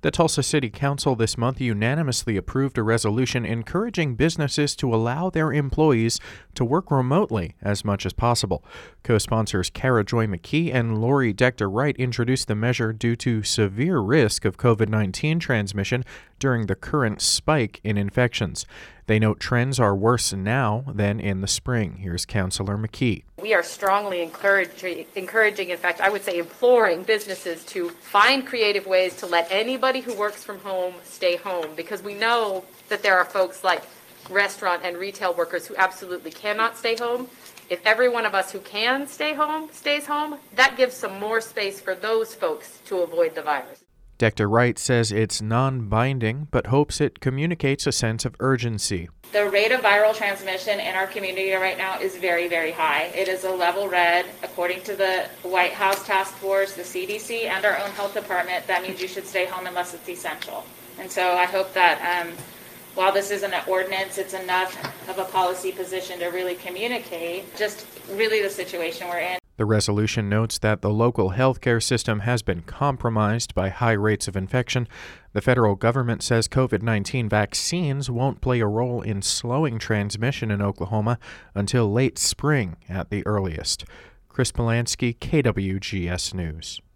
The Tulsa City Council this month unanimously approved a resolution encouraging businesses to allow their employees to work remotely as much as possible. Co-sponsors Kara Joy McKee and Lori Dector-Wright introduced the measure due to severe risk of COVID-19 transmission during the current spike in infections. They note trends are worse now than in the spring. Here's Councilor McKee. We are strongly encouraging, in fact, I would say imploring businesses to find creative ways to let anybody who works from home stay home, because we know that there are folks like restaurant and retail workers who absolutely cannot stay home. If every one of us who can stay home stays home, that gives some more space for those folks to avoid the virus. Dector-Wright says it's non-binding, but hopes it communicates a sense of urgency. The rate of viral transmission in our community right now is very, very high. It is a level red. According to the White House Task Force, the CDC, and our own health department, that means you should stay home unless it's essential. And so I hope that while this isn't an ordinance, it's enough of a policy position to really communicate just really the situation we're in. The resolution notes that the local healthcare system has been compromised by high rates of infection. The federal government says COVID-19 vaccines won't play a role in slowing transmission in Oklahoma until late spring at the earliest. Chris Polanski, KWGS News.